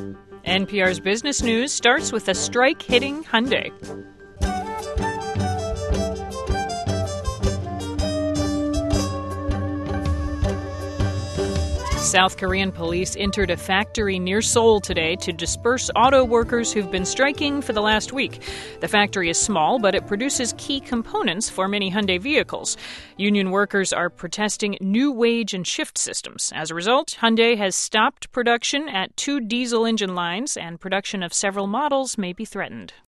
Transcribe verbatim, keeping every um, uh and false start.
N P R's Business News starts with a strike hitting Hyundai. South Korean police entered a factory near Seoul today to disperse auto workers who've been striking for the last week. The factory is small, but it produces key components for many Hyundai vehicles. Union workers are protesting new wage and shift systems. As a result, Hyundai has stopped production at two diesel engine lines, and production of several models may be threatened.